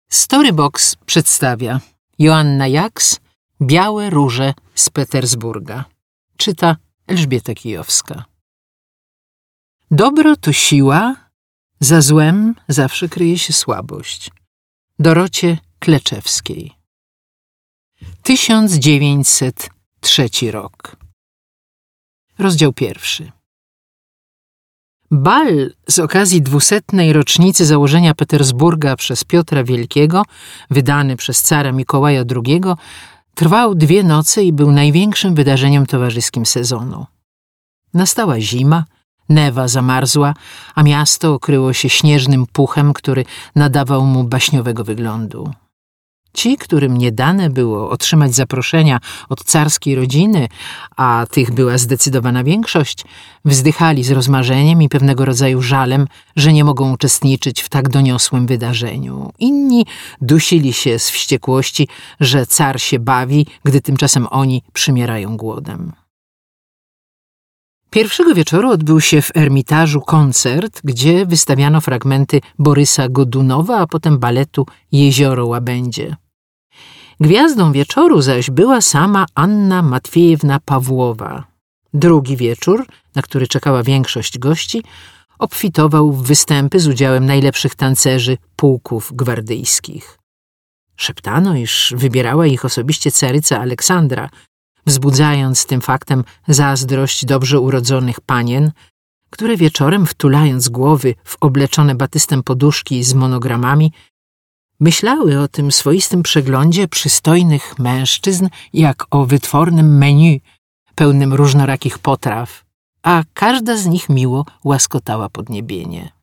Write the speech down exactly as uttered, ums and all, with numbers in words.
Storybox przedstawia Joanna Jaks, Białe róże z Petersburga. Czyta Elżbieta Kijowska. Dobro to siła, za złem zawsze kryje się słabość. Dorocie Kleczewskiej. tysiąc dziewięćset trzeci rok. Rozdział pierwszy. Bal z okazji dwusetnej rocznicy założenia Petersburga przez Piotra Wielkiego, wydany przez cara Mikołaja drugiego, trwał dwie noce i był największym wydarzeniem towarzyskim sezonu. Nastała zima, Newa zamarzła, a miasto okryło się śnieżnym puchem, który nadawał mu baśniowego wyglądu. Ci, którym nie dane było otrzymać zaproszenia od carskiej rodziny, a tych była zdecydowana większość, wzdychali z rozmarzeniem i pewnego rodzaju żalem, że nie mogą uczestniczyć w tak doniosłym wydarzeniu. Inni dusili się z wściekłości, że car się bawi, gdy tymczasem oni przymierają głodem. Pierwszego wieczoru odbył się w Ermitażu koncert, gdzie wystawiano fragmenty Borysa Godunowa, a potem baletu Jezioro Łabędzie. Gwiazdą wieczoru zaś była sama Anna Matwiejewna Pawłowa. Drugi wieczór, na który czekała większość gości, obfitował w występy z udziałem najlepszych tancerzy pułków gwardyjskich. Szeptano, iż wybierała ich osobiście caryca Aleksandra, wzbudzając tym faktem zazdrość dobrze urodzonych panien, które wieczorem, wtulając głowy w obleczone batystem poduszki z monogramami, myślały o tym swoistym przeglądzie przystojnych mężczyzn jak o wytwornym menu pełnym różnorakich potraw, a każda z nich miło łaskotała podniebienie.